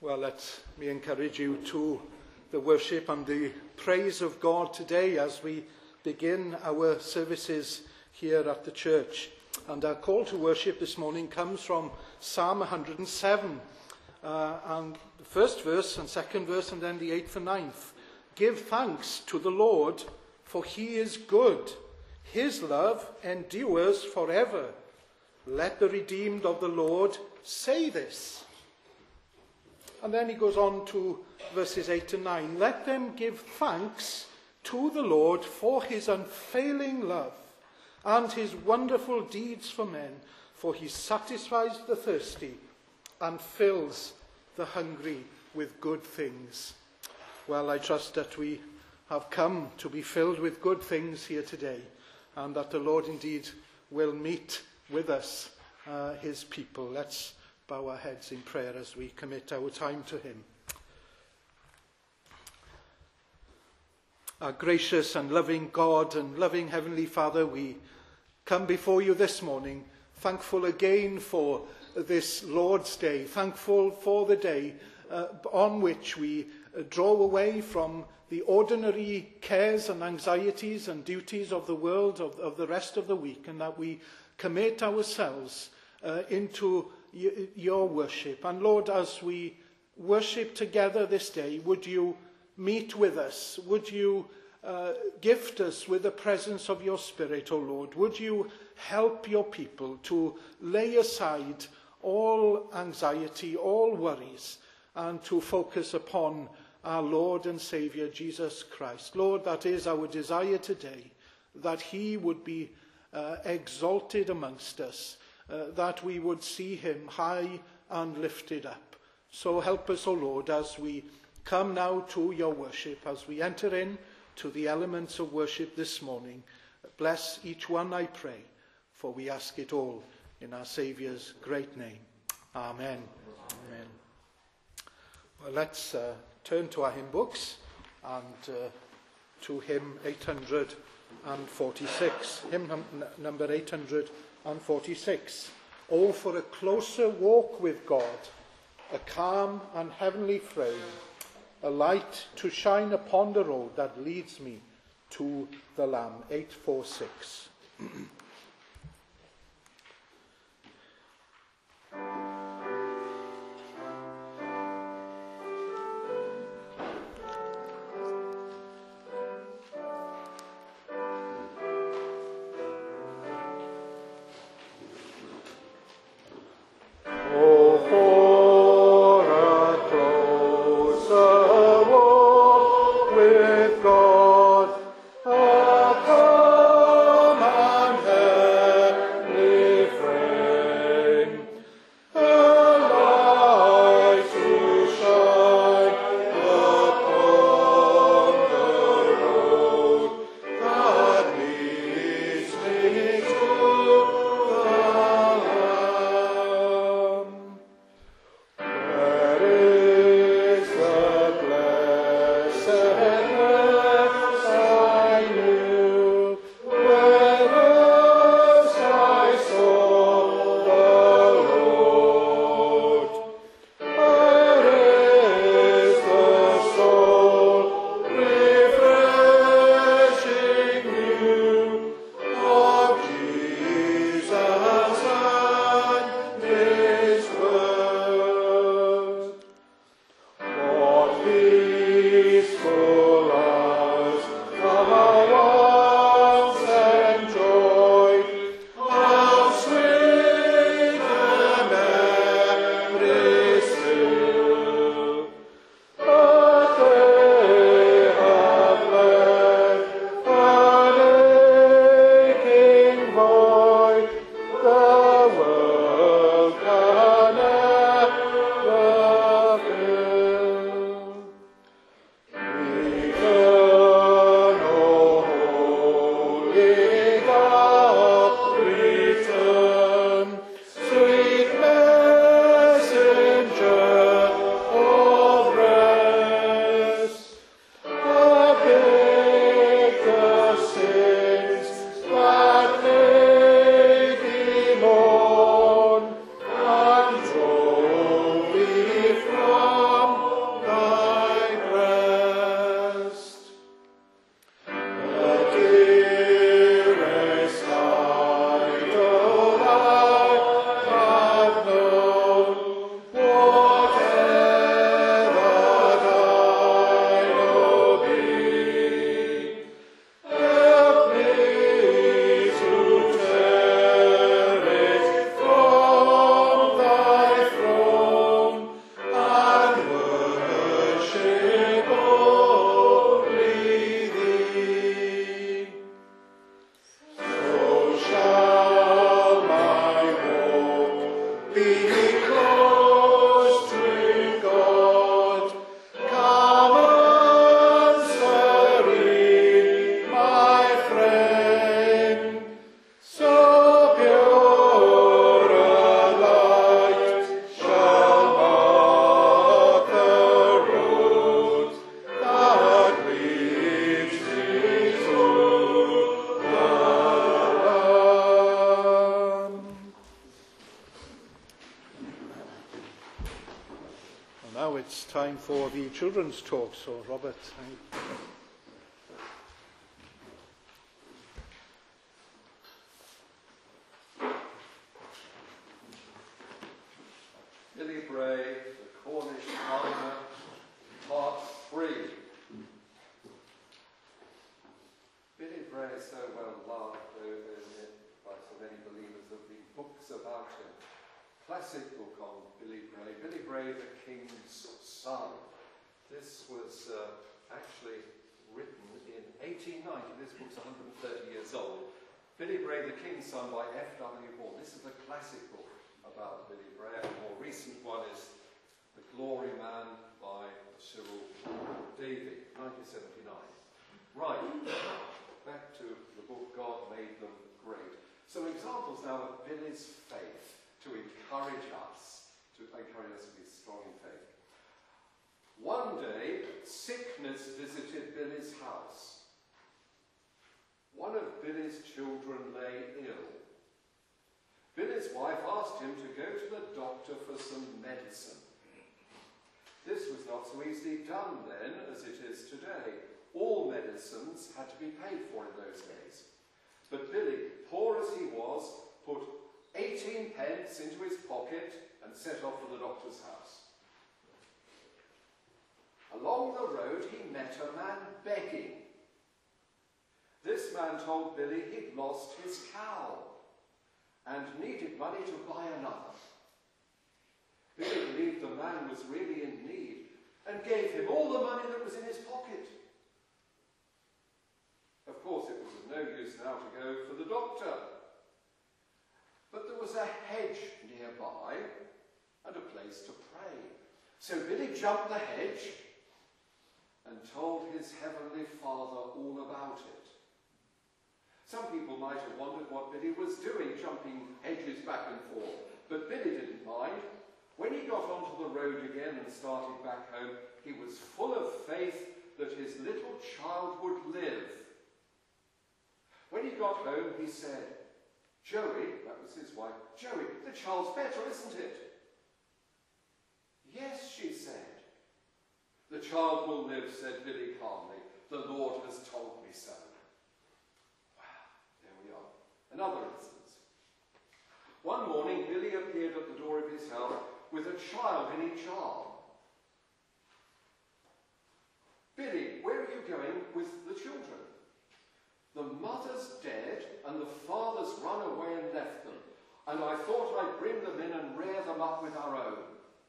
Well, let me encourage you to the worship and the praise of God today as we begin our services here at the church. And our call to worship this morning comes from Psalm 107, and the first verse and second verse, and then the 8th and 9th. Give thanks to the Lord, for he is good. His love endures forever. Let the redeemed of the Lord say this. And then he goes on to verses 8 and 9. Let them give thanks to the Lord for his unfailing love and his wonderful deeds for men, for he satisfies the thirsty and fills the hungry with good things. Well, I trust that we have come to be filled with good things here today, and that the Lord indeed will meet with us, his people. Let's bow our heads in prayer as we commit our time to him. Our gracious and loving God and loving Heavenly Father, we come before you this morning, thankful again for this Lord's Day, thankful for the day on which we draw away from the ordinary cares and anxieties and duties of the world, of the rest of the week, and that we commit ourselves into your worship. And Lord, as we worship together this day, would you meet with us? Would you gift us with the presence of your Spirit, O Lord? Would you help your people to lay aside all anxiety, all worries, and to focus upon our Lord and Saviour, Jesus Christ? Lord, that is our desire today, that he would be exalted amongst us, that we would see him high and lifted up. So help us, O Lord, as we come now to your worship, as we enter in to the elements of worship this morning. Bless each one, I pray, for we ask it all in our Saviour's great name. Amen. Amen. Well, let's turn to our hymn books and to hymn 846, hymn number 846. Oh, for a closer walk with God, a calm and heavenly frame, a light to shine upon the road that leads me to the Lamb. 846. With God, a calm and it's time for the children's talk. So, Robert. Billy Bray, The Cornish Miner, Part 3. Billy Bray is so well loved by so many believers of the books about him. Classic book on Billy Bray. Billy Bray, the King's Son. This was actually written in 1890. This book's 130 years old. Billy Bray, the King's Son by F.W. Hall. This is a classic book about Billy Bray. A more recent one is The Glory Man by Cyril Davy, 1979. Right, back to the book God Made Them Great. Some examples now of Billy's faith to encourage us to be strong in faith. One day, sickness visited Billy's house. One of Billy's children lay ill. Billy's wife asked him to go to the doctor for some medicine. This was not so easily done then as it is today. All medicines had to be paid for in those days. But Billy, poor as he was, put 18 pence into his pocket and set off for the doctor's house. Along the road he met a man begging. This man told Billy he'd lost his cow and needed money to buy another. Billy believed the man was really in need and gave him all the money that was in his pocket. Of course, it was of no use now to go for the doctor. But there was a hedge nearby and a place to pray. So Billy jumped the hedge and told his heavenly Father all about it. Some people might have wondered what Billy was doing, jumping hedges back and forth. But Billy didn't mind. When he got onto the road again and started back home, he was full of faith that his little child would live. When he got home, he said, "Joey," that was his wife, "Joey, the child's better, isn't it?" "Yes," she said. "The child will live," said Billy calmly. "The Lord has told me so." Wow, there we are. Another instance. One morning, Billy appeared at the door of his house with a child in each arm. "Billy, where are you going with the children?" "The mother's dead and the father's run away and left them, and I thought I'd bring them in and rear them up with our own."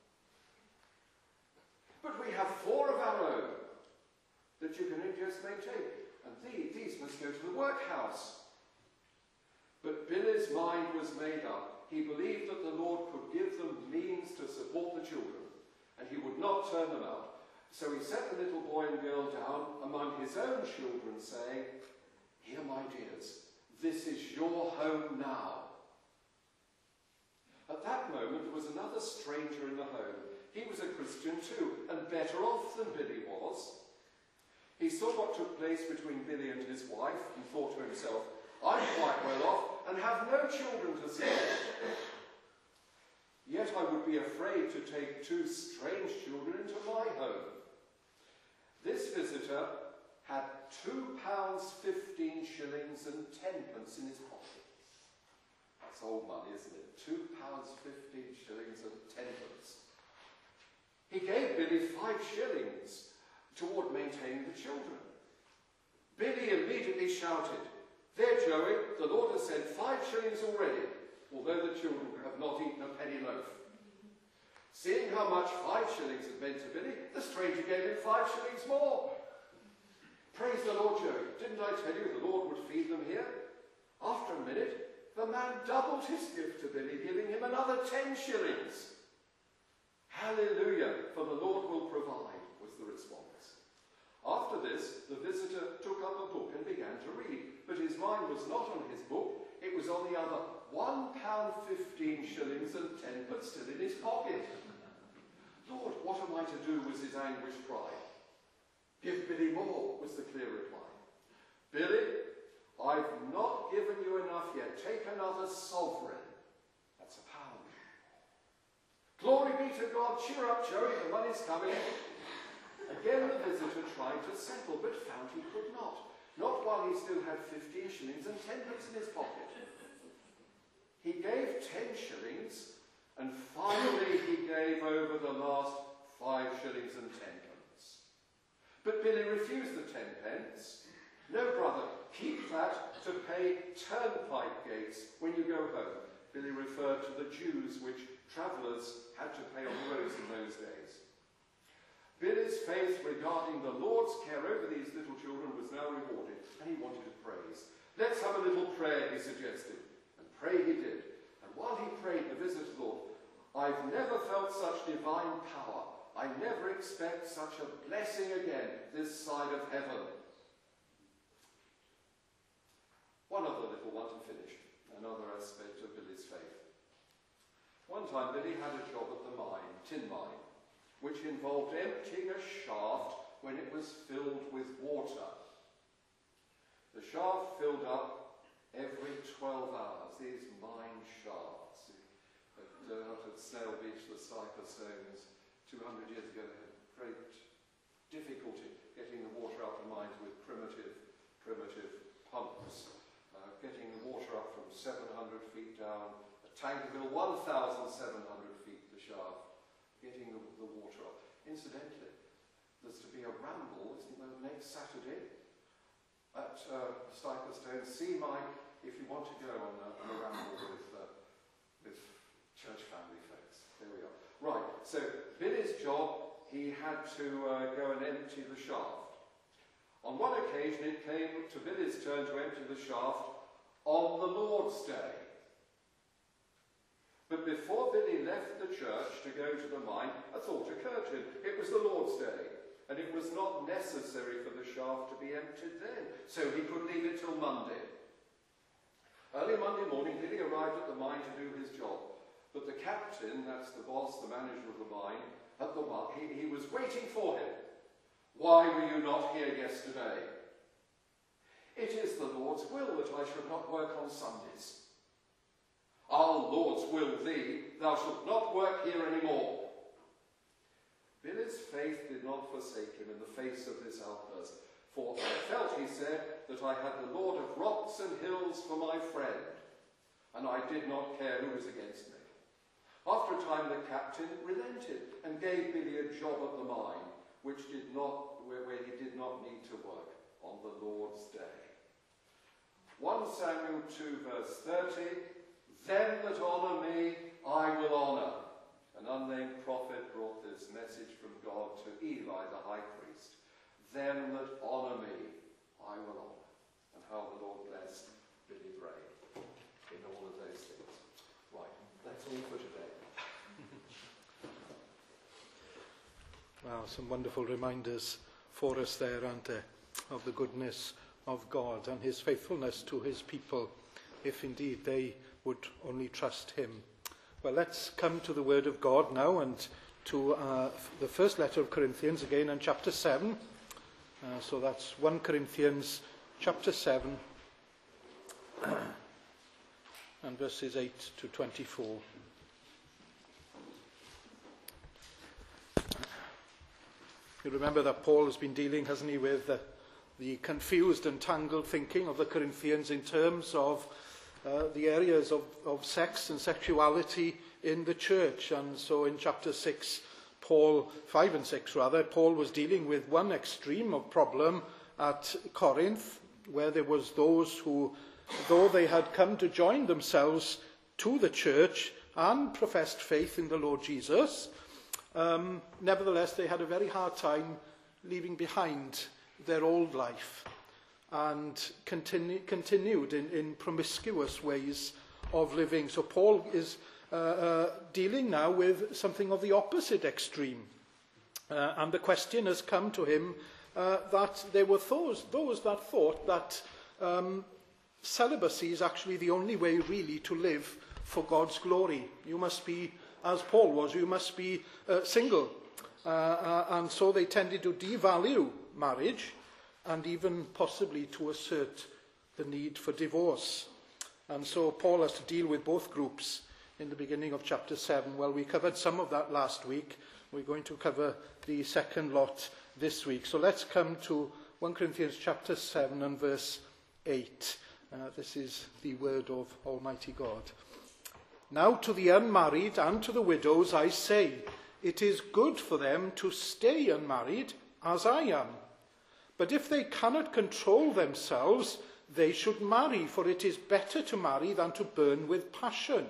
"But we have 4 of our own that you can just maintain, and these must go to the workhouse." But Billy's mind was made up. He believed that the Lord could give them means to support the children, and he would not turn them out. So he set the little boy and girl down among his own children, saying, "Here, my dears, this is your home now." At that moment, there was another stranger in the home. He was a Christian too, and better off than Billy was. He saw what took place between Billy and his wife, and thought to himself, "I'm quite well off and have no children to support. Yet I would be afraid to take 2 strange children into my home." This visitor had £2, 15 shillings and 10 pence in his pocket. That's old money, isn't it? £2, 15 shillings and 10 pence. He gave Billy 5 shillings toward maintaining the children. Billy immediately shouted, "There, Joey, the Lord has sent 5 shillings already, although the children have not eaten a penny loaf." Seeing how much 5 shillings had meant to Billy, the stranger gave him 5 shillings more. "Praise the Lord, Joey. Didn't I tell you the Lord would feed them here?" After a minute, the man doubled his gift to Billy, giving him another 10 shillings. "Hallelujah, for the Lord will provide," was the response. After this, the visitor took up a book and began to read, but his mind was not on his book. It was on the other £1, 15 shillings and 10 pence still in his pocket. "Lord, what am I to do?" was his anguished cry. "Give Billy more," was the clear reply. "Billy, I've not given you enough yet. Take another sovereign." That's £1. Glory be to God, cheer up, Joey, the money's coming. Again the visitor tried to settle, but found he could not. Not while he still had 15 shillings and 10 pence in his pocket. He gave 10 shillings, and finally he gave over the last 5 shillings and 10 pence. But Billy refused the 10 pence. No, brother, keep that to pay turnpike gates when you go home. Billy referred to the dues which travellers had to pay on the roads in those days. Billy's faith regarding the Lord's care over these little children was now rewarded, and he wanted to praise. Let's have a little prayer, he suggested. And pray he did. And while he prayed, the visitor thought, I've never felt such divine power. I never expect such a blessing again this side of heaven. One other little one to finish, another aspect of Billy's faith. One time Billy had a job at the mine, tin mine, which involved emptying a shaft when it was filled with water. The shaft filled up every 12 hours, these mine shafts. Out at Snail Beach, the Cypress Stones, 200 years ago, they had great difficulty getting the water out of mines with primitive pumps. Getting the water up from 700 feet down, a tank bill 1,700 feet, the shaft, getting the water up. Incidentally, there's to be a ramble, isn't there, next Saturday at Cypress Stones. See Mike if you want to go on a ramble with church family folks. There we are. Right, so Billy's job, he had to go and empty the shaft. On one occasion it came to Billy's turn to empty the shaft on the Lord's Day. But before Billy left the church to go to the mine, a thought occurred to him. It was the Lord's Day, and it was not necessary for the shaft to be emptied then, so he could leave it till Monday. Early Monday morning, Billy arrived at the mine to do his job, but the captain, that's the boss, the manager of the mine, he was waiting for him. Why were you not here yesterday? It is the Lord's will that I should not work on Sundays. Our Lord's will thee, thou shalt not work here any more. Billy's faith did not forsake him in the face of this outburst, for I felt, he said, that I had the Lord of rocks and hills for my friend, and I did not care who was against me. After a time the captain relented and gave Billy a job at the mine, where he did not need to work on the Lord's day. 1 Samuel 2 verse 30, them that honour me, I will honour. An unnamed prophet brought this message from God to Eli the high priest. Them that honour me, I will honour. And how the Lord blessed Billy Bray in all of those things. Right, that's all for today. Wow, some wonderful reminders for us there, aren't there, of the goodness of God and his faithfulness to his people, if indeed they would only trust him. Well, let's come to the word of God now, and to the first letter of Corinthians again, in chapter 7. So that's 1 Corinthians chapter 7 and verses 8 to 24. You remember that Paul has been dealing, hasn't he, with the confused and tangled thinking of the Corinthians in terms of the areas of sex and sexuality in the church. And so in chapter 6, 5 and 6 rather, Paul was dealing with one extreme of problem at Corinth, where there was those who, though they had come to join themselves to the church and professed faith in the Lord Jesus, nevertheless they had a very hard time leaving behind their old life and continued in promiscuous ways of living. So Paul is dealing now with something of the opposite extreme. And the question has come to him that there were those that thought that celibacy is actually the only way really to live for God's glory. You must be, as Paul was, you must be single. And so they tended to devalue marriage and even possibly to assert the need for divorce. And so Paul has to deal with both groups in the beginning of chapter 7. Well, we covered some of that last week. We're going to cover the second lot this week. So let's come to 1 Corinthians chapter 7 and verse 8. This is the word of Almighty God. Now to the unmarried and to the widows I say, it is good for them to stay unmarried, as I am. But if they cannot control themselves, they should marry, for it is better to marry than to burn with passion.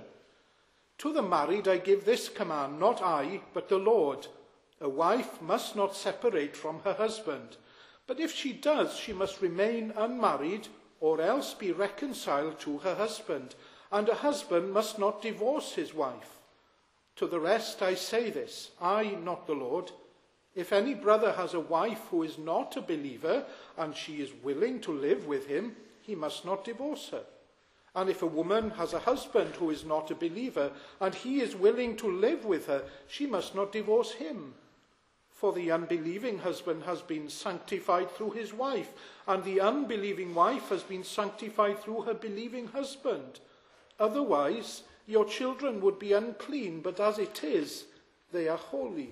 To the married I give this command, not I, but the Lord. A wife must not separate from her husband, but if she does, she must remain unmarried, or else be reconciled to her husband, and a husband must not divorce his wife. To the rest I say this, I, not the Lord. If any brother has a wife who is not a believer, and she is willing to live with him, he must not divorce her. And if a woman has a husband who is not a believer, and he is willing to live with her, she must not divorce him. For the unbelieving husband has been sanctified through his wife, and the unbelieving wife has been sanctified through her believing husband. Otherwise, your children would be unclean, but as it is, they are holy.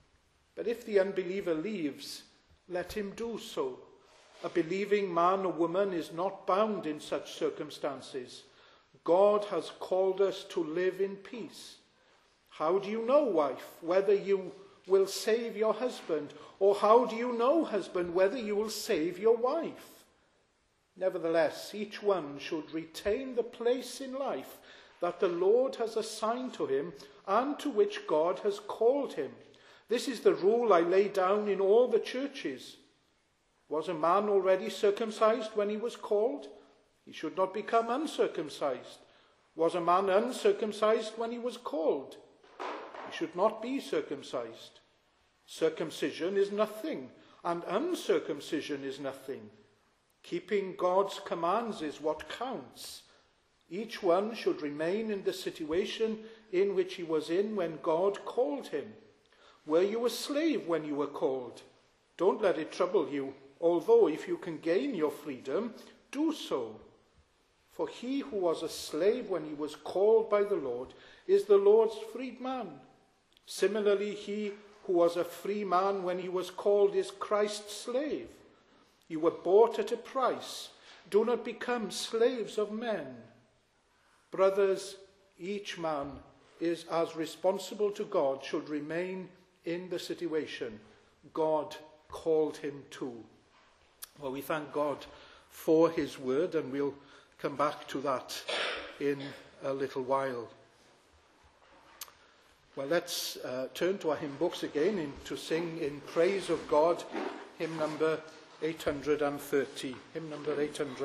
But if the unbeliever leaves, let him do so. A believing man or woman is not bound in such circumstances. God has called us to live in peace. How do you know, wife, whether you will save your husband? Or how do you know, husband, whether you will save your wife? Nevertheless, each one should retain the place in life that the Lord has assigned to him and to which God has called him. This is the rule I lay down in all the churches. Was a man already circumcised when he was called? He should not become uncircumcised. Was a man uncircumcised when he was called? He should not be circumcised. Circumcision is nothing, and uncircumcision is nothing. Keeping God's commands is what counts. Each one should remain in the situation in which he was in when God called him. Were you a slave when you were called? Don't let it trouble you. Although if you can gain your freedom, do so. For he who was a slave when he was called by the Lord is the Lord's freedman. Similarly, he who was a free man when he was called is Christ's slave. You were bought at a price. Do not become slaves of men. Brothers, each man is as responsible to God should remain in the situation God called him to. Well, we thank God for his word, and we'll come back to that in a little while. Well, let's turn to our hymn books again to sing in praise of God, hymn number 830. Hymn number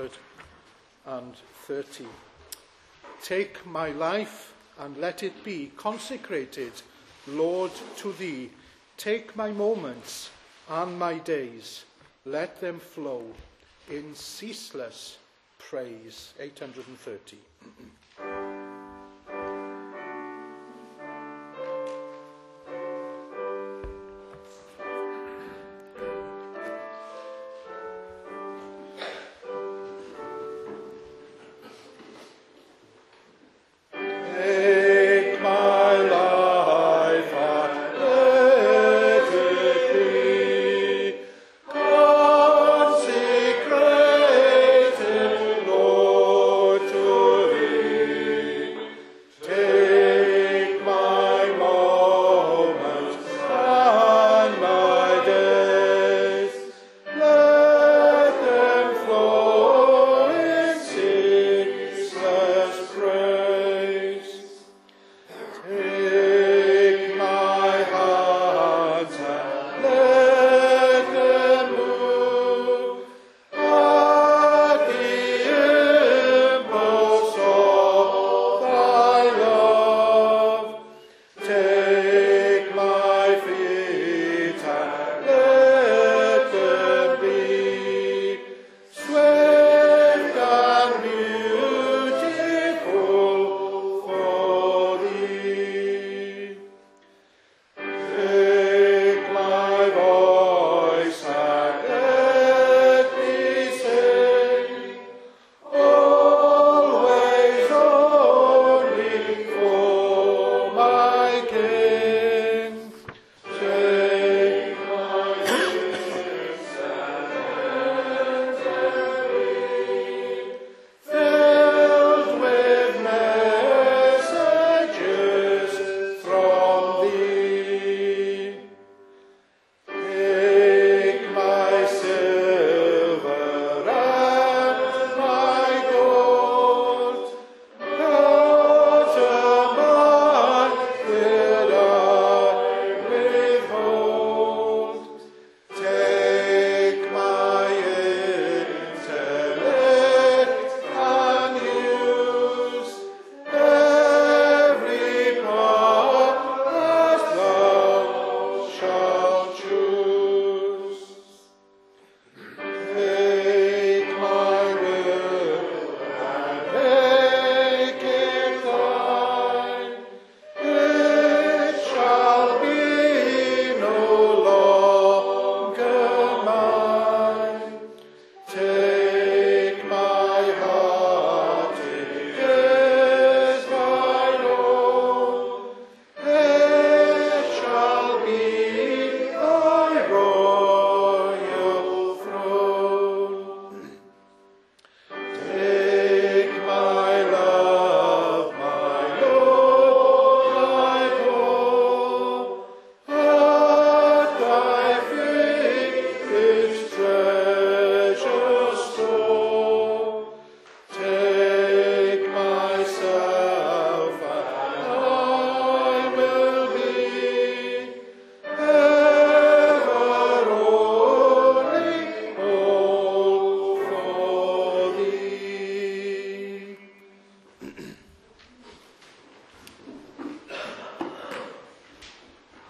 830. Take my life and let it be consecrated, Lord, to thee. Take my moments and my days, let them flow in ceaseless praise. 830. Consecrated, Lord, to thee.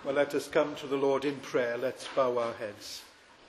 Well, let us come to the Lord in prayer. Let's bow our heads.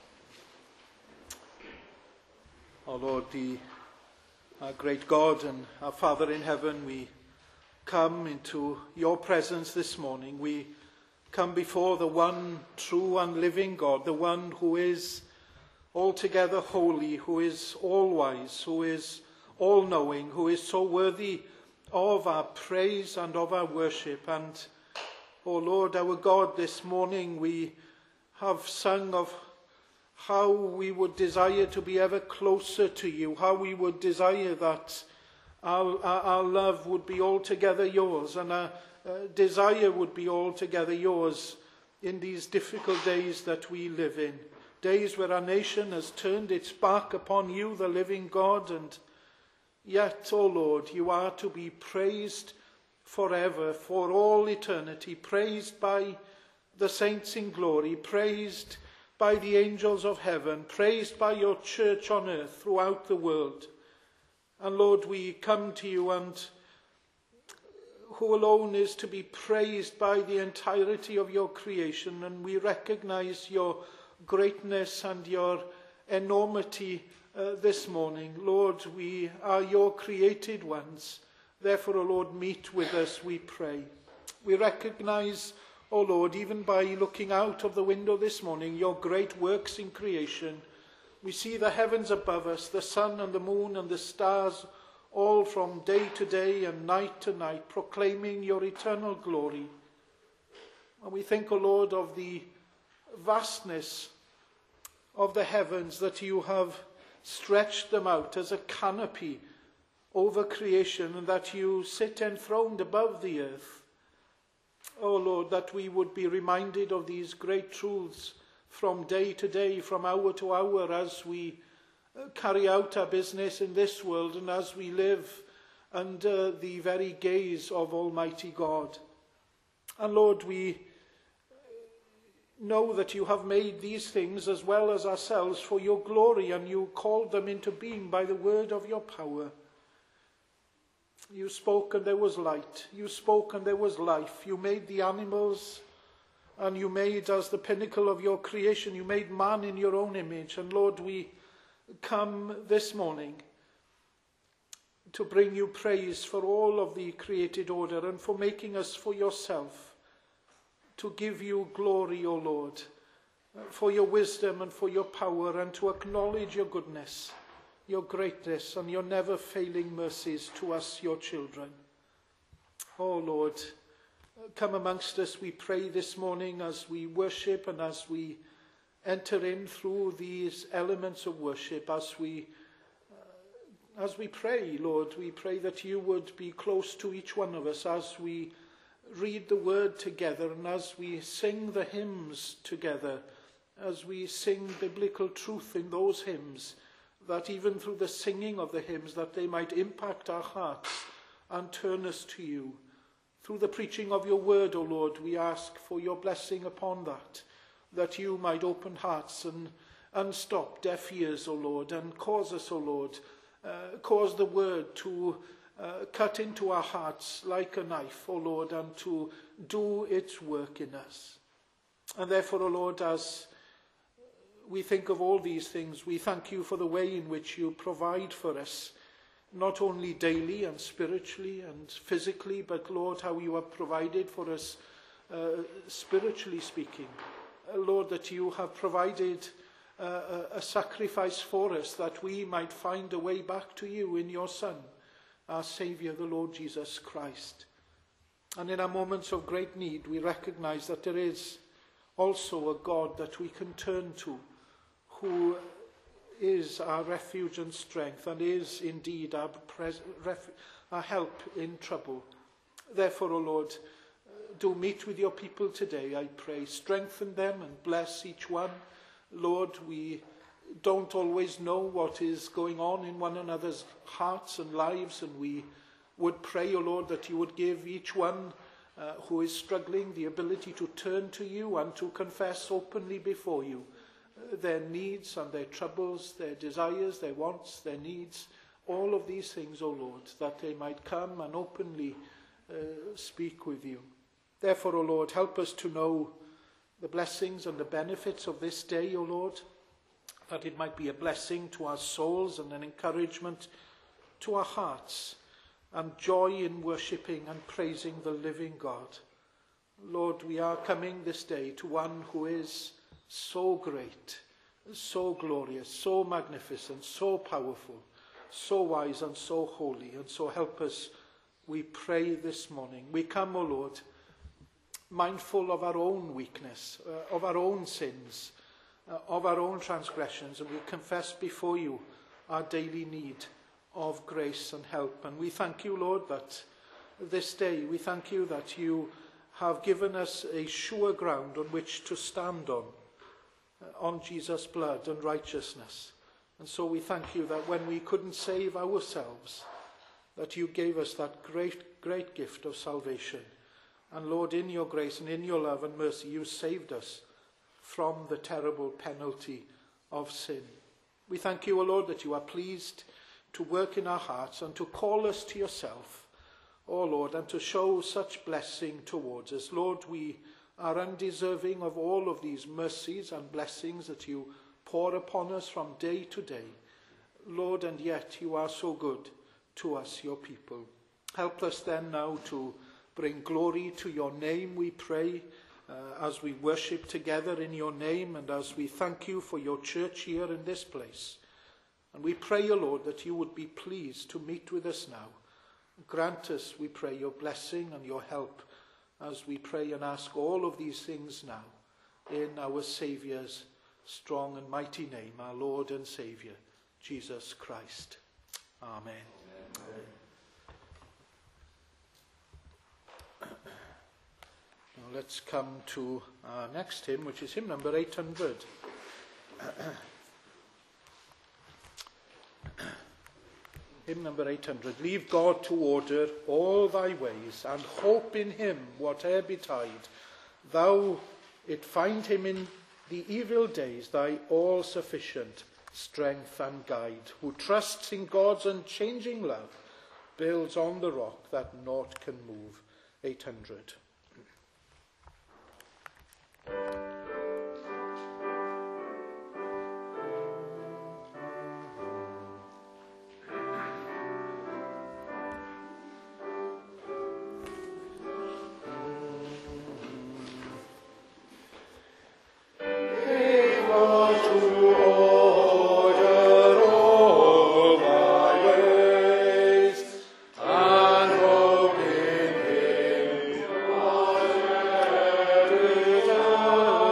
Our Lord, our great God and our Father in heaven, we come into your presence this morning. We come before the one true and living God, the one who is altogether holy, who is all-wise, who is all-knowing, who is so worthy of our praise and of our worship. And, O Lord, our God, this morning we have sung of how we would desire to be ever closer to you, how we would desire that our love would be altogether yours, and our desire would be altogether yours in these difficult days that we live in. Days where our nation has turned its back upon you, the living God, and yet, O Lord, you are to be praised forever, for all eternity, praised by the saints in glory, praised by the angels of heaven, praised by your church on earth throughout the world. And Lord, we come to you, and who alone is to be praised by the entirety of your creation, and we recognize your greatness and your enormity this morning. Lord, we are your created ones. Therefore, O Lord, meet with us, we pray. We recognize, O Lord, even by looking out of the window this morning, your great works in creation. We see the heavens above us, the sun and the moon and the stars, all from day to day and night to night, proclaiming your eternal glory. And we think, O Lord, of the vastness of the heavens, that you have stretched them out as a canopy over creation, and that you sit enthroned above the earth. Oh Lord, that we would be reminded of these great truths from day to day, from hour to hour, as we carry out our business in this world and as we live under the very gaze of Almighty God. And Lord, we know that you have made these things as well as ourselves for your glory, and you called them into being by the word of your power. You spoke and there was light. You spoke and there was life. You made the animals, and you made, as the pinnacle of your creation, you made man in your own image. And Lord, we come this morning to bring you praise for all of the created order and for making us for yourself, to give you glory, O Lord, for your wisdom and for your power, and to acknowledge your goodness, your greatness, and your never-failing mercies to us, your children. Oh Lord, come amongst us, we pray this morning, as we worship and as we enter in through these elements of worship, as we pray, Lord. We pray that you would be close to each one of us as we read the word together, and as we sing the hymns together, as we sing biblical truth in those hymns, that even through the singing of the hymns, that they might impact our hearts and turn us to you. Through the preaching of your word, O Lord, we ask for your blessing upon that you might open hearts and unstop deaf ears, O Lord, and cause us, O Lord, cause the word to cut into our hearts like a knife, O Lord, and to do its work in us. And therefore, O Lord, as we think of all these things, we thank you for the way in which you provide for us, not only daily and spiritually and physically, but, Lord, how you have provided for us spiritually speaking. Lord, that you have provided a sacrifice for us, that we might find a way back to you in your Son, our Saviour, the Lord Jesus Christ. And in our moments of great need, we recognize that there is also a God that we can turn to, who is our refuge and strength, and is indeed our help in trouble. Therefore, O Lord, do meet with your people today, I pray. Strengthen them and bless each one. Lord, we don't always know what is going on in one another's hearts and lives, and we would pray, O Lord, that you would give each one who is struggling the ability to turn to you and to confess openly before you their needs and their troubles, their desires, their wants, their needs, all of these things, O Lord, that they might come and openly speak with you. Therefore, O Lord, help us to know the blessings and the benefits of this day, O Lord, that it might be a blessing to our souls and an encouragement to our hearts, and joy in worshipping and praising the living God. Lord, we are coming this day to one who is so great, so glorious, so magnificent, so powerful, so wise and so holy. And so help us, we pray this morning. We come, O Lord, mindful of our own weakness, of our own sins, of our own transgressions, and we confess before you our daily need of grace and help. And we thank you, Lord, that this day, we thank you that you have given us a sure ground on which to stand on Jesus' blood and righteousness. And so we thank you that when we couldn't save ourselves, that you gave us that great gift of salvation. And Lord, in your grace and in your love and mercy, you saved us from the terrible penalty of sin. We thank you, O Lord, that you are pleased to work in our hearts and to call us to yourself, O Lord, and to show such blessing towards us. Lord, we are undeserving of all of these mercies and blessings that you pour upon us from day to day. Lord, and yet you are so good to us, your people. Help us then now to bring glory to your name, we pray, as we worship together in your name and as we thank you for your church here in this place. And we pray, O Lord, that you would be pleased to meet with us now. Grant us, we pray, your blessing and your help as we pray and ask all of these things now in our Saviour's strong and mighty name, our Lord and Saviour, Jesus Christ. Amen. Amen. Now let's come to our next hymn, which is hymn number 800. Hymn number 800. Leave God to order all thy ways, and hope in him whate'er betide. Thou it find him in the evil days, thy all-sufficient strength and guide, who trusts in God's unchanging love, builds on the rock that naught can move. 800. Oh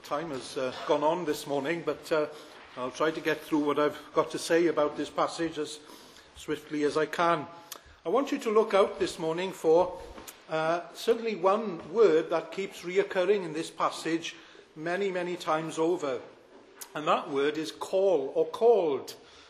time has gone on this morning, but I'll try to get through what I've got to say about this passage as swiftly as I can. I want you to look out this morning for certainly one word that keeps reoccurring in this passage many, many times over. And that word is call or called.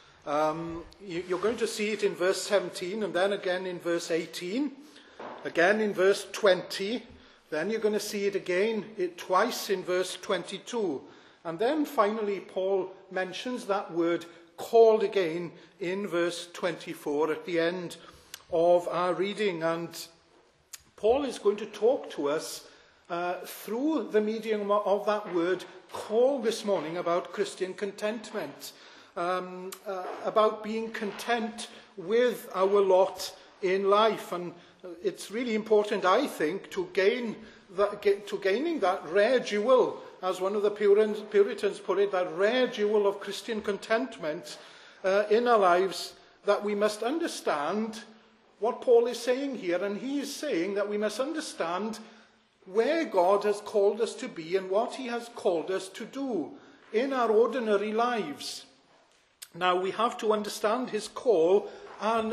You're going to see it in verse 17 and then again in verse 18, again in verse 20. Then you're going to see it again twice in verse 22. And then finally Paul mentions that word called again in verse 24 at the end of our reading. And Paul is going to talk to us through the medium of that word call this morning about Christian contentment, about being content with our lot in life. And it's really important, I think, to gaining that rare jewel, as one of the Puritans put it, that rare jewel of Christian contentment in our lives, that we must understand what Paul is saying here. And he is saying that we must understand where God has called us to be and what he has called us to do in our ordinary lives. Now, we have to understand his call and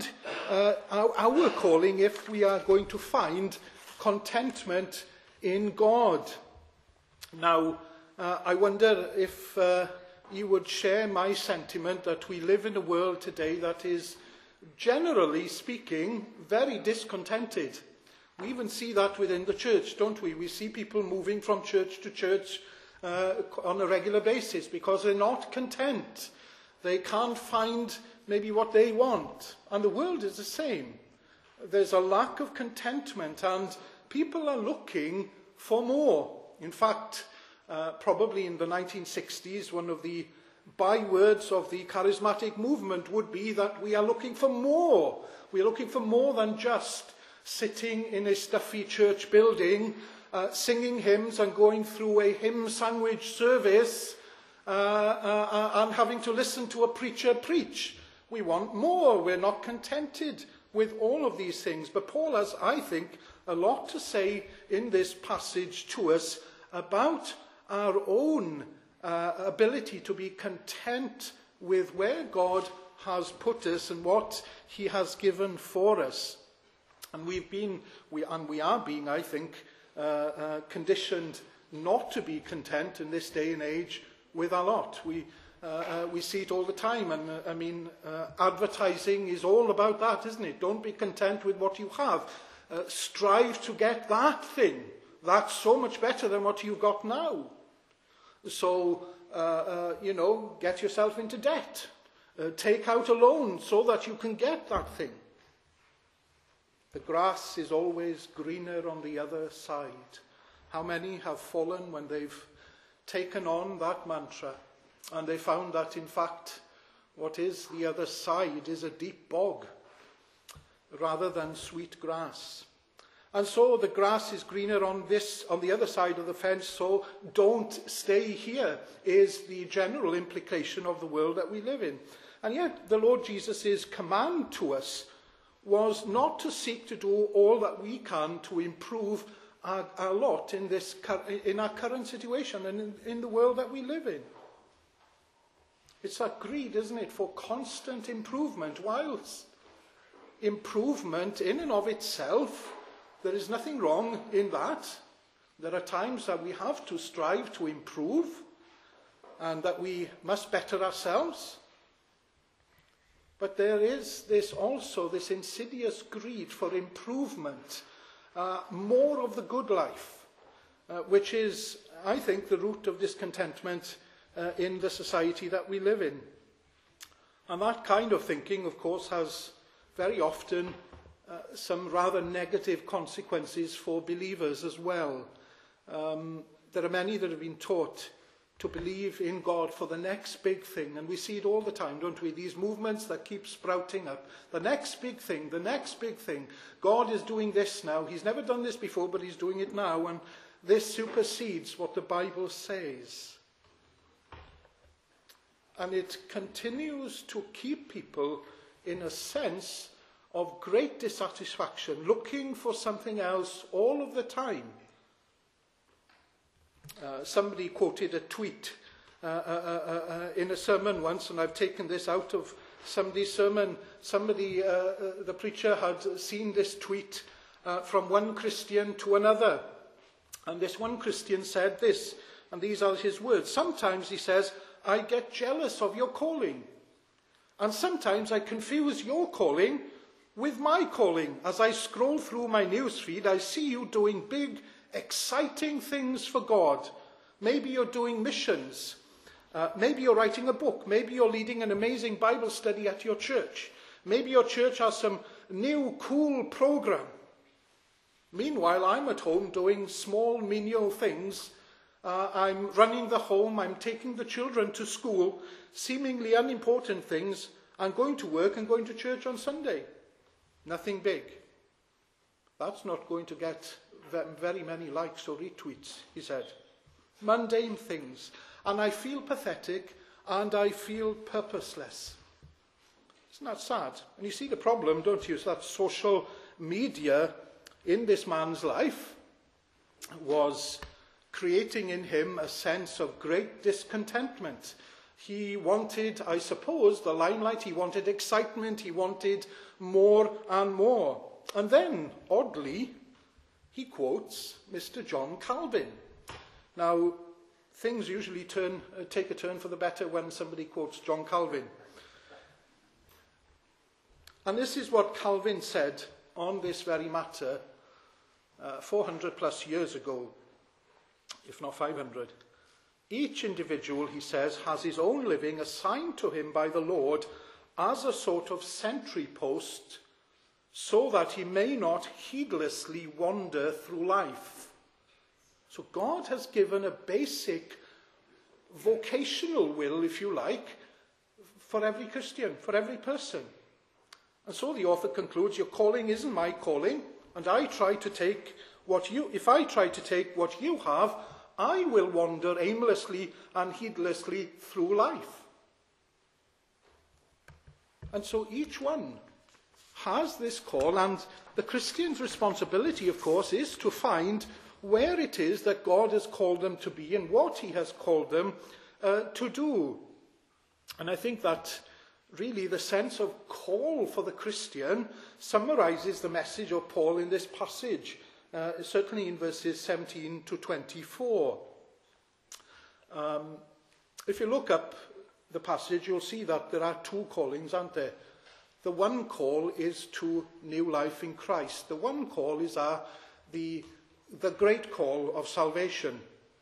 our calling if we are going to find contentment in God. Now, I wonder if you would share my sentiment that we live in a world today that is, generally speaking, very discontented. We even see that within the church, don't we? We see people moving from church to church on a regular basis because they're not content. They can't find maybe what they want. And the world is the same. There's a lack of contentment and people are looking for more. In fact, probably in the 1960s, one of the bywords of the charismatic movement would be that we are looking for more. We're looking for more than just sitting in a stuffy church building, singing hymns and going through a hymn sandwich service and having to listen to a preacher preach. We want more. We're not contented with all of these things. But Paul has, I think, a lot to say in this passage to us about our own ability to be content with where God has put us and what he has given for us. And we are being, I think, conditioned not to be content in this day and age with a lot. We see it all the time, and advertising is all about that, isn't it? Don't be content with what you have. Strive to get that thing. That's so much better than what you've got now. So, get yourself into debt. Take out a loan so that you can get that thing. The grass is always greener on the other side. How many have fallen when they've taken on that mantra and they found that, in fact, what is the other side is a deep bog rather than sweet grass. And so the grass is greener on the other side of the fence, so don't stay here, is the general implication of the world that we live in. And yet the Lord Jesus' command to us was not to seek to do all that we can to improve our lot in our current situation and in the world that we live in. It's that greed, isn't it, for constant improvement. Whilst improvement in and of itself, there is nothing wrong in that. There are times that we have to strive to improve and that we must better ourselves. But there is this insidious greed for improvement, more of the good life, which is, I think, the root of discontentment in the society that we live in. And that kind of thinking, of course, has very often some rather negative consequences for believers as well. There are many that have been taught to believe in God for the next big thing. And we see it all the time, don't we? These movements that keep sprouting up. The next big thing, the next big thing. God is doing this now. He's never done this before, but he's doing it now. And this supersedes what the Bible says. And it continues to keep people in a sense of great dissatisfaction, looking for something else all of the time. Somebody quoted a tweet in a sermon once, and I've taken this out of somebody's sermon. The preacher had seen this tweet from one Christian to another. And this one Christian said this, and these are his words. Sometimes, he says, I get jealous of your calling. And sometimes I confuse your calling with my calling. As I scroll through my newsfeed, I see you doing big, exciting things for God. Maybe you're doing missions. Maybe you're writing a book. Maybe you're leading an amazing Bible study at your church. Maybe your church has some new, cool program. Meanwhile, I'm at home doing small, menial things. I'm running the home. I'm taking the children to school. Seemingly unimportant things. I'm going to work and going to church on Sunday. Nothing big. That's not going to get very many likes or retweets, he said. Mundane things. And I feel pathetic and I feel purposeless. Isn't that sad? And you see the problem, don't you? So that social media in this man's life was creating in him a sense of great discontentment. He wanted, I suppose, the limelight. He wanted excitement. He wanted more and more. And then, oddly, he quotes Mr. John Calvin. Now, things usually take a turn for the better when somebody quotes John Calvin. And this is what Calvin said on this very matter 400 plus years ago, if not 500. Each individual, he says, has his own living assigned to him by the Lord as a sort of sentry post, so that he may not heedlessly wander through life. So God has given a basic vocational will, if you like, for every Christian, for every person. And so the author concludes, your calling isn't my calling, and if I try to take what you have, I will wander aimlessly and heedlessly through life. And so each one has this call, and the Christian's responsibility, of course, is to find where it is that God has called them to be and what he has called them to do. And I think that really the sense of call for the Christian summarizes the message of Paul in this passage, certainly in verses 17 to 24. If you look up the passage, you'll see that there are two callings, aren't there? The one call is to new life in Christ. The one call is the great call of salvation.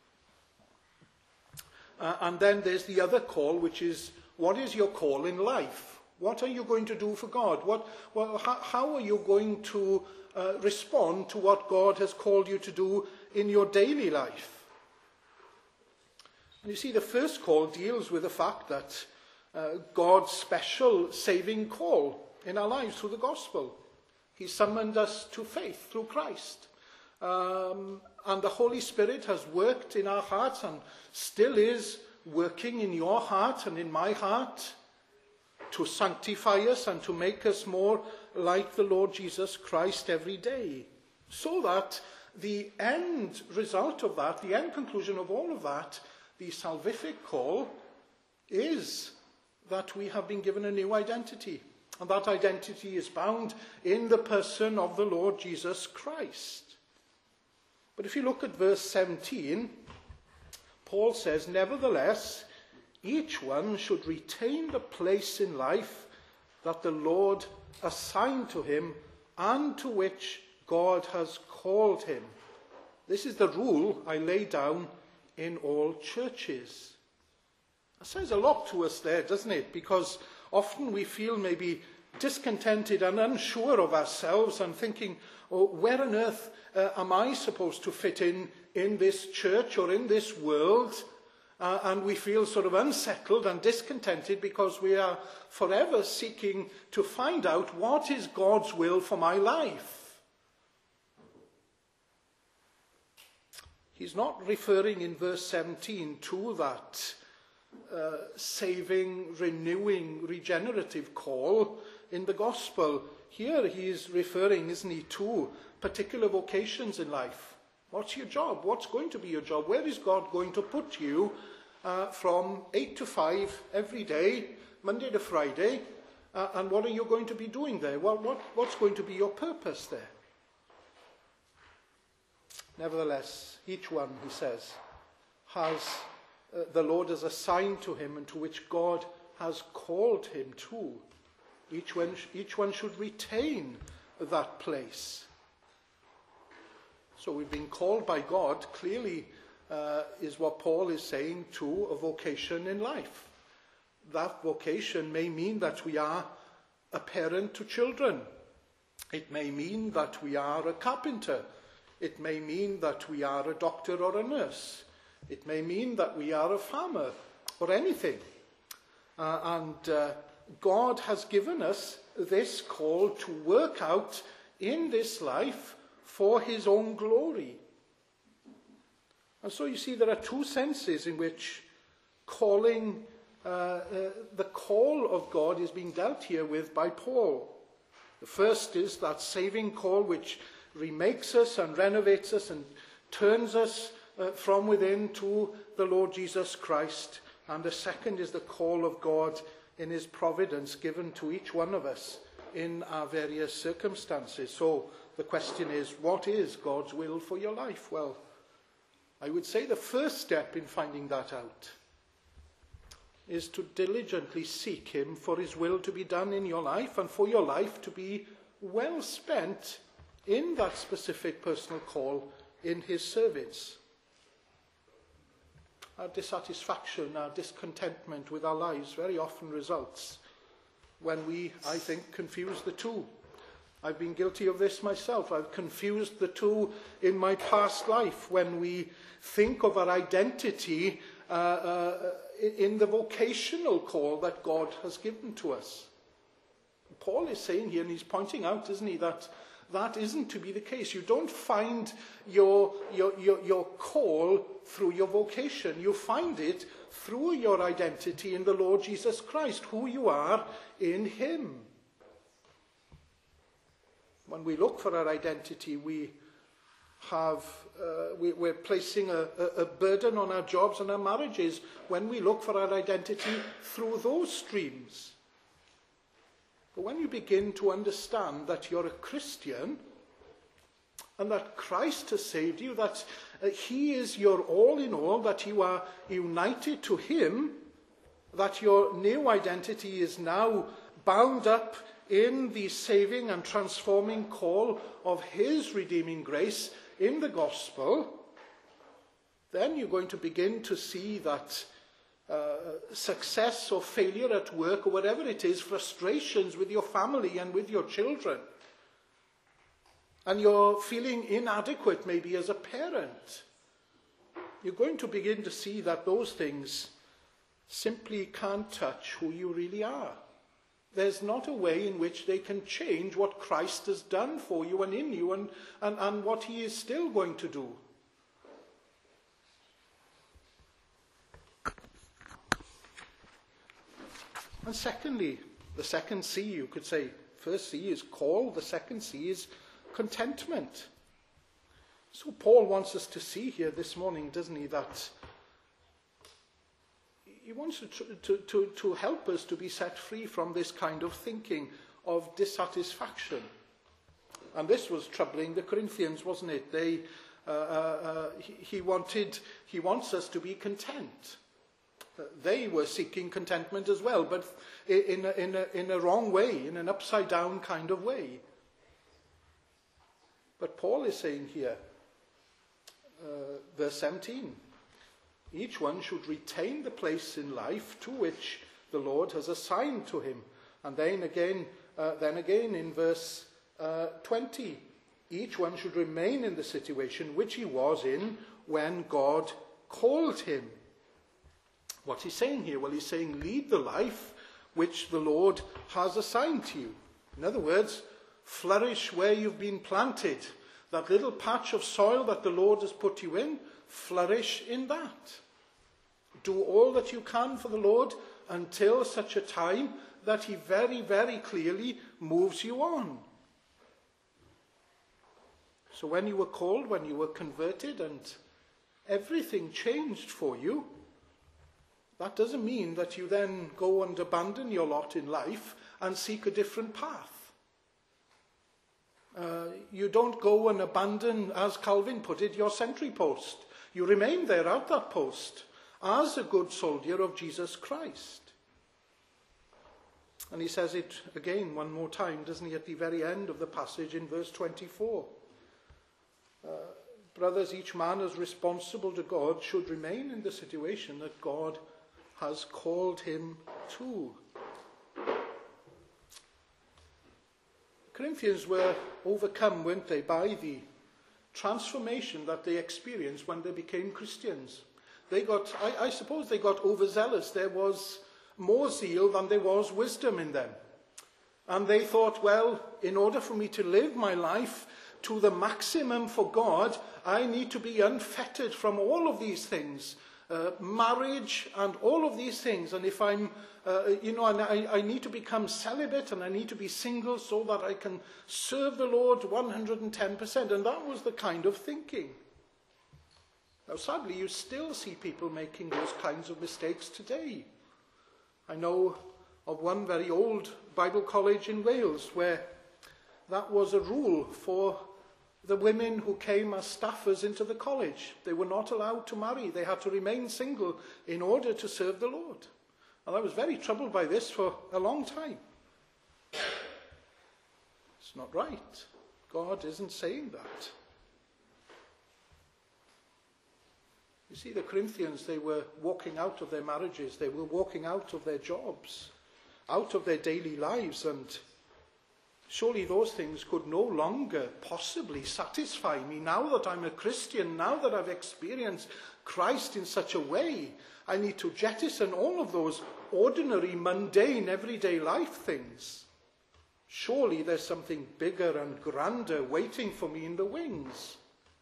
And then there's the other call, which is, what is your call in life? What are you going to do for God? How are you going to respond to what God has called you to do in your daily life? And you see, the first call deals with the fact that God's special saving call in our lives through the gospel. He summoned us to faith through Christ. And the Holy Spirit has worked in our hearts and still is working in your heart and in my heart to sanctify us and to make us more like the Lord Jesus Christ every day. So that the end result of that, the end conclusion of all of that, the salvific call, is that we have been given a new identity. And that identity is found in the person of the Lord Jesus Christ. But if you look at verse 17, Paul says, nevertheless, each one should retain the place in life that the Lord assigned to him and to which God has called him. This is the rule I lay down in all churches. It says a lot to us there, doesn't it? Because often we feel maybe discontented and unsure of ourselves and thinking, oh, where on earth am I supposed to fit in this church or in this world? And we feel sort of unsettled and discontented because we are forever seeking to find out what is God's will for my life. He's not referring in verse 17 to that saving, renewing, regenerative call in the gospel. Here he is referring, isn't he, to particular vocations in life. What's your job? What's going to be your job? Where is God going to put you from 8 to 5 every day, Monday to Friday? And what are you going to be doing there? Well, what's going to be your purpose there? Nevertheless, each one, he says, has the Lord has assigned to him and to which God has called him to. Each one should retain that place. So we've been called by God, clearly is what Paul is saying, to a vocation in life. That vocation may mean that we are a parent to children. It may mean that we are a carpenter. It may mean that we are a doctor or a nurse. It may mean that we are a farmer or anything. God has given us this call to work out in this life for his own glory. And so you see there are two senses in which calling, the call of God is being dealt here with by Paul. The first is that saving call which remakes us and renovates us and turns us from within to the Lord Jesus Christ. And the second is the call of God in his providence given to each one of us in our various circumstances. So the question is, what is God's will for your life? Well, I would say the first step in finding that out is to diligently seek him for his will to be done in your life and for your life to be well spent in that specific personal call in his service. Our dissatisfaction, our discontentment with our lives very often results when we, I think, confuse the two. I've been guilty of this myself. I've confused the two in my past life when we think of our identity in the vocational call that God has given to us. Paul is saying here, and he's pointing out, isn't he, that isn't to be the case. You don't find your call through your vocation. You find it through your identity in the Lord Jesus Christ, who you are in him. When we look for our identity, we're placing a burden on our jobs and our marriages when we look for our identity through those streams. But when you begin to understand that you're a Christian and that Christ has saved you, that he is your all in all, that you are united to him, that your new identity is now bound up in the saving and transforming call of his redeeming grace in the gospel, then you're going to begin to see that success or failure at work or whatever it is, frustrations with your family and with your children, and you're feeling inadequate maybe as a parent, you're going to begin to see that those things simply can't touch who you really are. There's not a way in which they can change what Christ has done for you and in you and what he is still going to do. And secondly, the second C, you could say, first C is call, the second C is contentment. So Paul wants us to see here this morning, doesn't he, that he wants to help us to be set free from this kind of thinking of dissatisfaction. And this was troubling the Corinthians, wasn't it? He wants us to be content. They were seeking contentment as well, but in a wrong way, in an upside down kind of way. But Paul is saying here, verse 17, each one should retain the place in life to which the Lord has assigned to him. And then again in verse 20, each one should remain in the situation which he was in when God called him. What's he saying here? Well, he's saying lead the life which the Lord has assigned to you. In other words, flourish where you've been planted. That little patch of soil that the Lord has put you in, flourish in that. Do all that you can for the Lord until such a time that he very, very clearly moves you on. So when you were called, when you were converted, and everything changed for you, that doesn't mean that you then go and abandon your lot in life and seek a different path. You don't go and abandon, as Calvin put it, your sentry post. You remain there at that post as a good soldier of Jesus Christ. And he says it again one more time, doesn't he, at the very end of the passage in verse 24. Brothers, each man as responsible to God should remain in the situation that God has called him to. Corinthians were overcome, weren't they, by the transformation that they experienced when they became Christians. I suppose they got overzealous. There was more zeal than there was wisdom in them. And they thought, well, in order for me to live my life to the maximum for God, I need to be unfettered from all of these things. Marriage and all of these things. And if I'm, I need to become celibate and I need to be single so that I can serve the Lord 110%. And that was the kind of thinking. Now, sadly, you still see people making those kinds of mistakes today. I know of one very old Bible college in Wales where that was a rule for the women who came as staffers into the college. They were not allowed to marry. They had to remain single in order to serve the Lord. And I was very troubled by this for a long time. It's not right. God isn't saying that. You see, the Corinthians, they were walking out of their marriages. They were walking out of their jobs, out of their daily lives, and surely those things could no longer possibly satisfy me. Now that I'm a Christian, now that I've experienced Christ in such a way, I need to jettison all of those ordinary, mundane, everyday life things. Surely there's something bigger and grander waiting for me in the wings.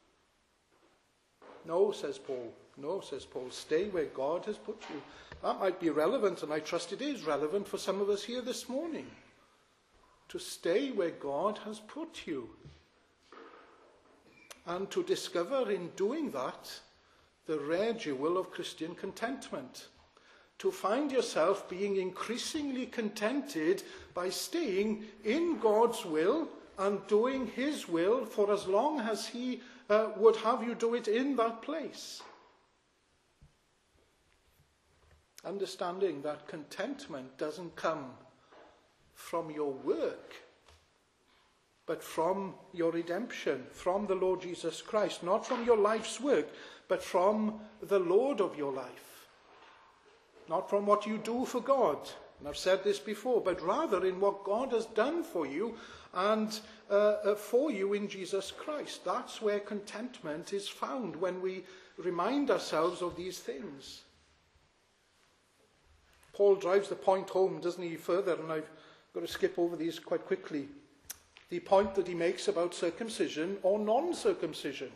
No, says Paul. No, says Paul. Stay where God has put you. That might be relevant, and I trust it is relevant for some of us here this morning. To stay where God has put you. And to discover in doing that the rare jewel of Christian contentment. To find yourself being increasingly contented by staying in God's will and doing his will for as long as he would have you do it in that place. Understanding that contentment doesn't come from your work, but from your redemption, from the Lord Jesus Christ, not from your life's work, but from the Lord of your life. Not from what you do for God, and I've said this before, but rather in what God has done for you and for you in Jesus Christ. That's where contentment is found, when we remind ourselves of these things. Paul drives the point home, doesn't he, further, and I've got to skip over these quite quickly. The point that he makes about circumcision or non-circumcision.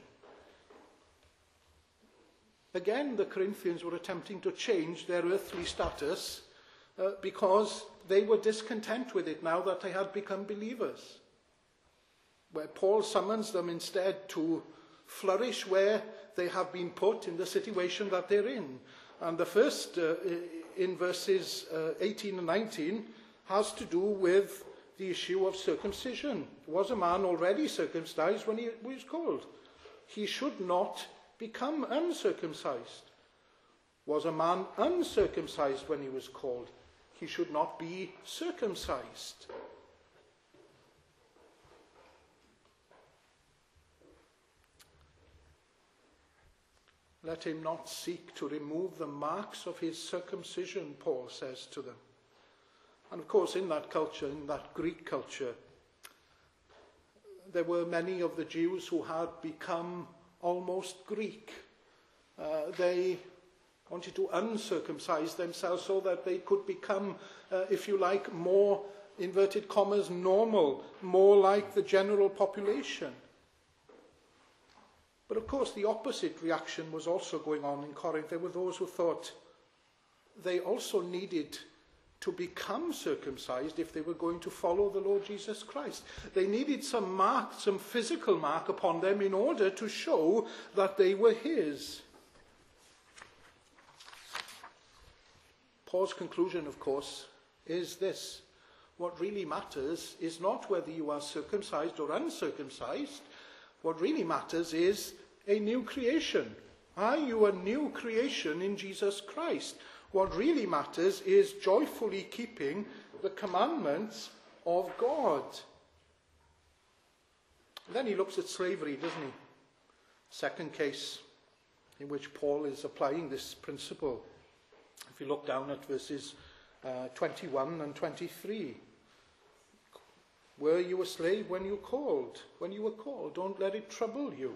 Again, the Corinthians were attempting to change their earthly status because they were discontent with it now that they had become believers. Where Paul summons them instead to flourish where they have been put in the situation that they're in. And the first, in verses 18 and 19, has to do with the issue of circumcision. Was a man already circumcised when he was called? He should not become uncircumcised. Was a man uncircumcised when he was called? He should not be circumcised. Let him not seek to remove the marks of his circumcision, Paul says to them. And of course, in that culture, in that Greek culture, there were many of the Jews who had become almost Greek. They wanted to uncircumcise themselves so that they could become, if you like, more, inverted commas, normal, more like the general population. But of course, the opposite reaction was also going on in Corinth. There were those who thought they also needed to become circumcised if they were going to follow the Lord Jesus Christ. They needed some mark, some physical mark upon them in order to show that they were his. Paul's conclusion, of course, is this. What really matters is not whether you are circumcised or uncircumcised. What really matters is a new creation. Are you a new creation in Jesus Christ? What really matters is joyfully keeping the commandments of God. Then he looks at slavery, doesn't he? Second case in which Paul is applying this principle. If you look down at verses 21 and 23. Were you a slave when you called? When you were called, don't let it trouble you.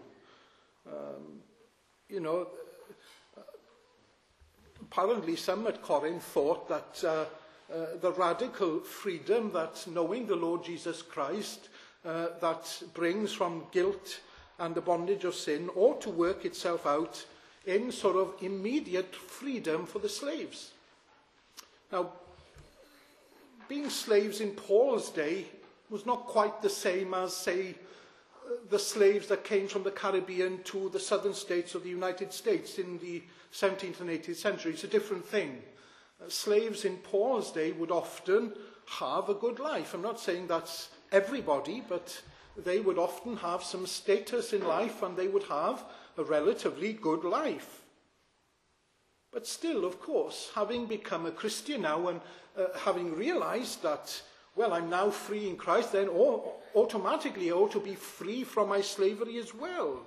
Apparently some at Corinth thought that the radical freedom that knowing the Lord Jesus Christ that brings from guilt and the bondage of sin ought to work itself out in sort of immediate freedom for the slaves. Now, being slaves in Paul's day was not quite the same as, say, the slaves that came from the Caribbean to the southern states of the United States in the 17th and 18th century. It's a different thing. Slaves in Paul's day would often have a good life. I'm not saying that's everybody, but they would often have some status in life and they would have a relatively good life. But still, of course, having become a Christian now and having realized that, well, I'm now free in Christ, then automatically I ought to be free from my slavery as well.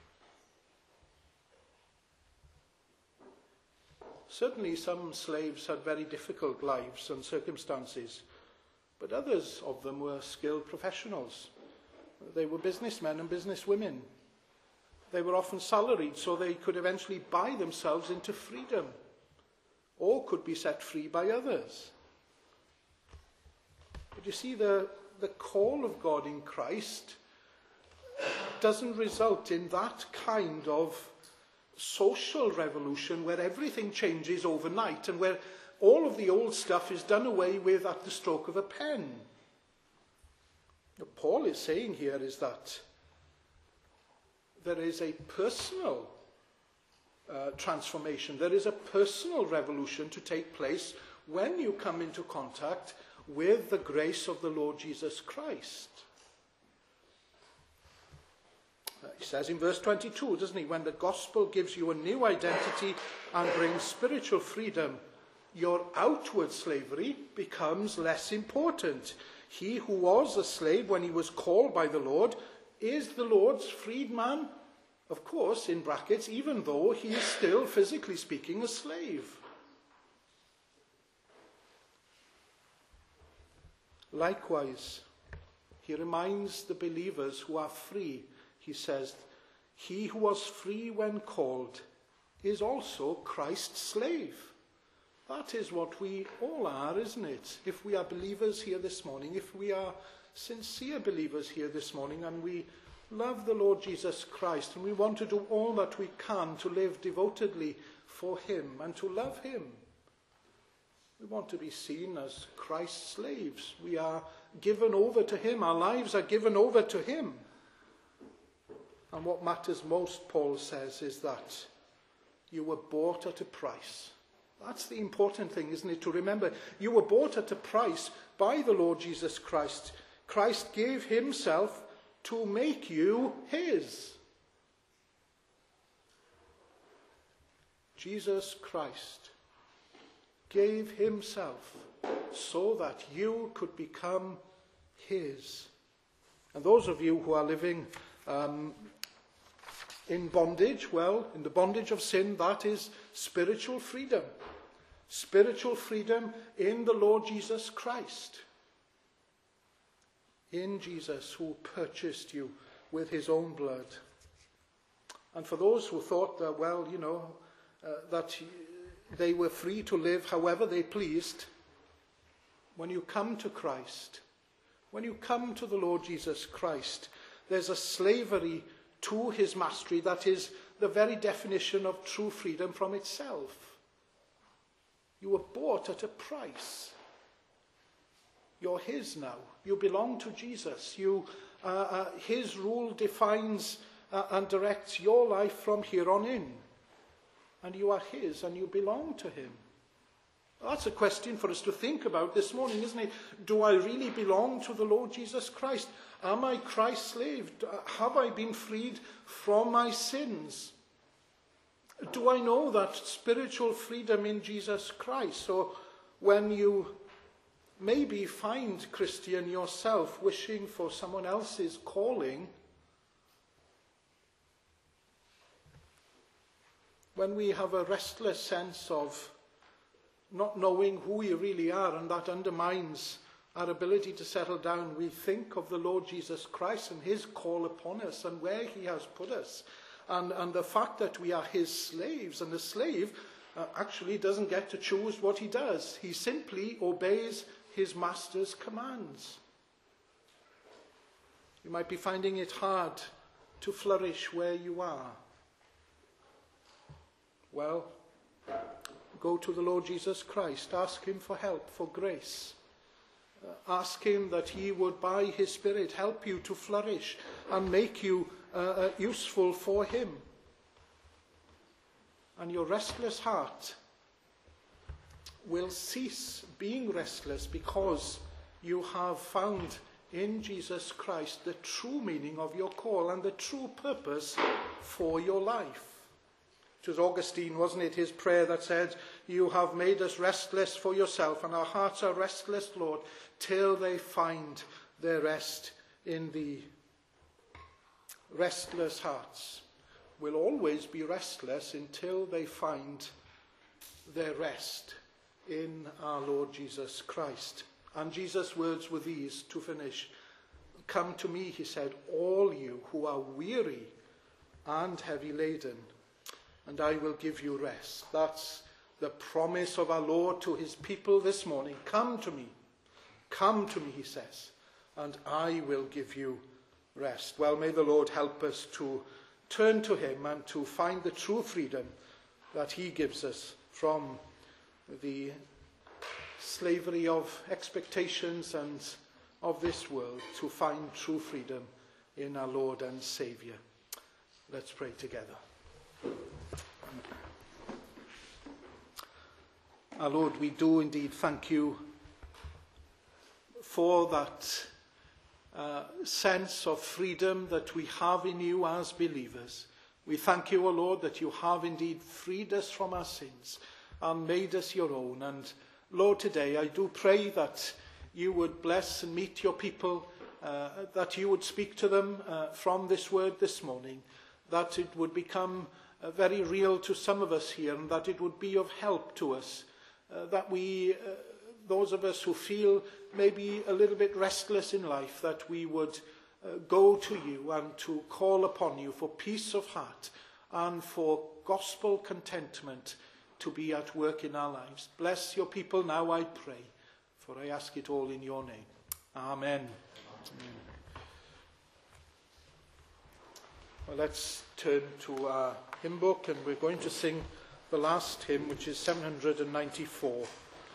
Certainly some slaves had very difficult lives and circumstances, but others of them were skilled professionals. They were businessmen and businesswomen. They were often salaried, so they could eventually buy themselves into freedom, or could be set free by others. But you see, the call of God in Christ doesn't result in that kind of social revolution where everything changes overnight and where all of the old stuff is done away with at the stroke of a pen. What Paul is saying here is that there is a personal transformation. There is a personal revolution to take place when you come into contact with the grace of the Lord Jesus Christ. He says in verse 22, doesn't he, when the gospel gives you a new identity and brings spiritual freedom, your outward slavery becomes less important. He who was a slave when he was called by the Lord is the Lord's freedman, of course, in brackets, even though he is still, physically speaking, a slave. Likewise, he reminds the believers who are free. He says, he who was free when called is also Christ's slave. That is what we all are, isn't it? If we are believers here this morning, if we are sincere believers here this morning, and we love the Lord Jesus Christ, and we want to do all that we can to live devotedly for him and to love him, we want to be seen as Christ's slaves. We are given over to him. Our lives are given over to him. And what matters most, Paul says, is that you were bought at a price. That's the important thing, isn't it? To remember, you were bought at a price by the Lord Jesus Christ. Christ gave himself to make you his. Jesus Christ gave himself so that you could become his. And those of you who are living in bondage, well, in the bondage of sin, that is spiritual freedom. Spiritual freedom in the Lord Jesus Christ. In Jesus, who purchased you with his own blood. And for those who thought that, well, that they were free to live however they pleased, when you come to Christ, when you come to the Lord Jesus Christ, there's a slavery to his mastery that is the very definition of true freedom from itself. You were bought at a price. You're his now. You belong to Jesus. His rule defines and directs your life from here on in. And you are his, and you belong to him. That's a question for us to think about this morning, isn't it? Do I really belong to the Lord Jesus Christ? Am I Christ's slave? Have I been freed from my sins? Do I know that spiritual freedom in Jesus Christ? So when you maybe find, Christian, yourself wishing for someone else's calling, when we have a restless sense of not knowing who we really are, and that undermines our ability to settle down, we think of the Lord Jesus Christ and his call upon us and where he has put us, and the fact that we are his slaves. And the slave actually doesn't get to choose what he does. He simply obeys his master's commands. You might be finding it hard to flourish where you are. Well, go to the Lord Jesus Christ. Ask him for help, for grace. Ask him that he would, by his Spirit, help you to flourish and make you useful for him. And your restless heart will cease being restless because you have found in Jesus Christ the true meaning of your call and the true purpose for your life. It was Augustine, wasn't it, his prayer that said, "You have made us restless for yourself, and our hearts are restless, Lord, till they find their rest in thee." Restless hearts will always be restless until they find their rest in our Lord Jesus Christ. And Jesus' words were these to finish. "Come to me," he said, "all you who are weary and heavy laden, and I will give you rest." That's the promise of our Lord to his people this morning. Come to me, he says, and I will give you rest. Well, may the Lord help us to turn to him and to find the true freedom that he gives us from the slavery of expectations and of this world, to find true freedom in our Lord and Saviour. Let's pray together. Our Lord, we do indeed thank you for that sense of freedom that we have in you as believers. We thank you, O Lord, that you have indeed freed us from our sins and made us your own. And Lord, today I do pray that you would bless and meet your people, that you would speak to them from this word this morning, that it would become very real to some of us here, and that it would be of help to us, that we, those of us who feel maybe a little bit restless in life, that we would go to you and to call upon you for peace of heart and for gospel contentment to be at work in our lives. Bless your people now, I pray, for I ask it all in your name. Amen. Amen. Well, let's turn to our hymn book, and we're going to sing the last hymn, which is 794.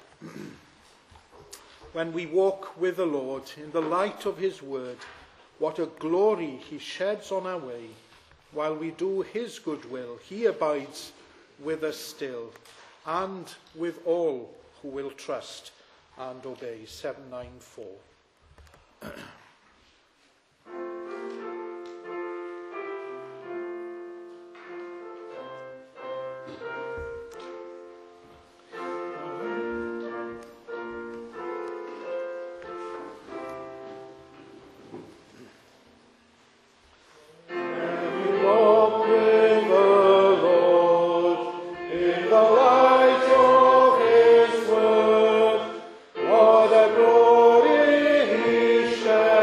When we walk with the Lord in the light of his word, what a glory he sheds on our way. While we do his good will, he abides with us still, and with all who will trust and obey. 794. What a glory he sheds.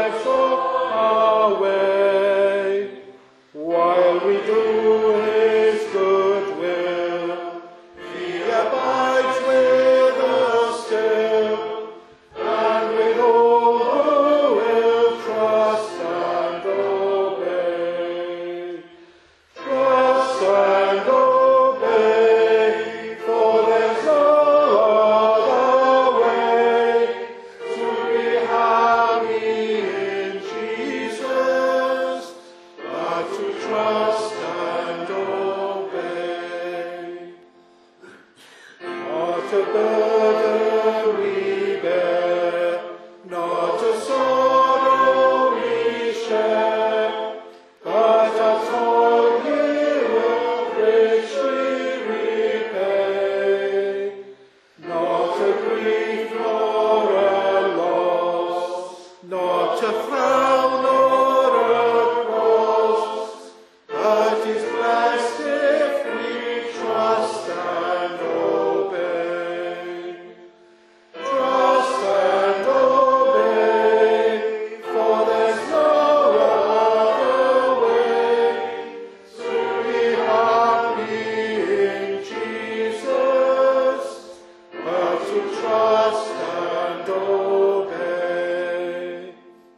burden we bear, not a sorrow we share, but a toil He will richly repay. Not a grief nor a loss, not a frown nor a cross, but is blessed if we trust and obey. Trust and obey, for there's no other way to be happy in Jesus, but to trust and obey.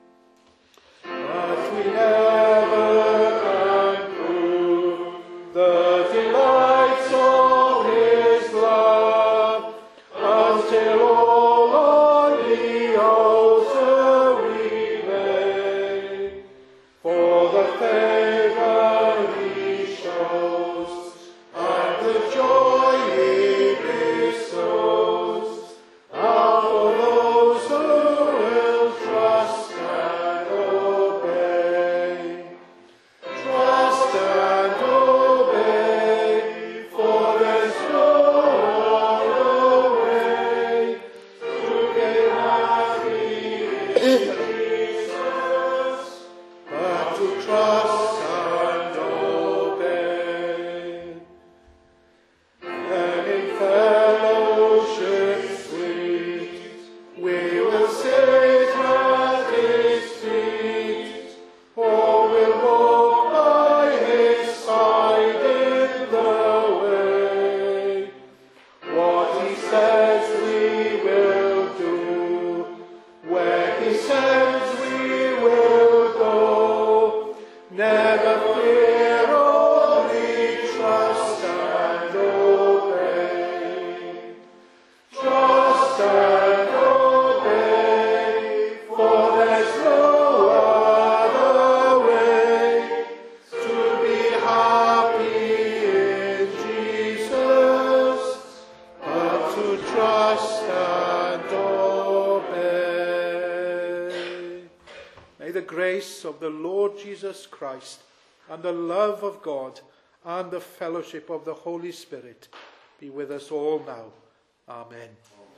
But we never can prove the delights of His love until all on the altar we lay. For the favour He shows and the joy He bestows are for those who will trust and obey. Trust and obey, for there's no other way to be happy in Jesus, but to trust and obey. And in fellowship sweet, we will sit at His feet, or will walk by His side in the way. What He says we will do, where He sends we will go. Never fear, only trust and obey. Trust and obey, for there's no other way to be happy in Jesus, but to trust and obey. May the grace of the Lord Jesus Christ and the love of God and the fellowship of the Holy Spirit be with us all now. Amen.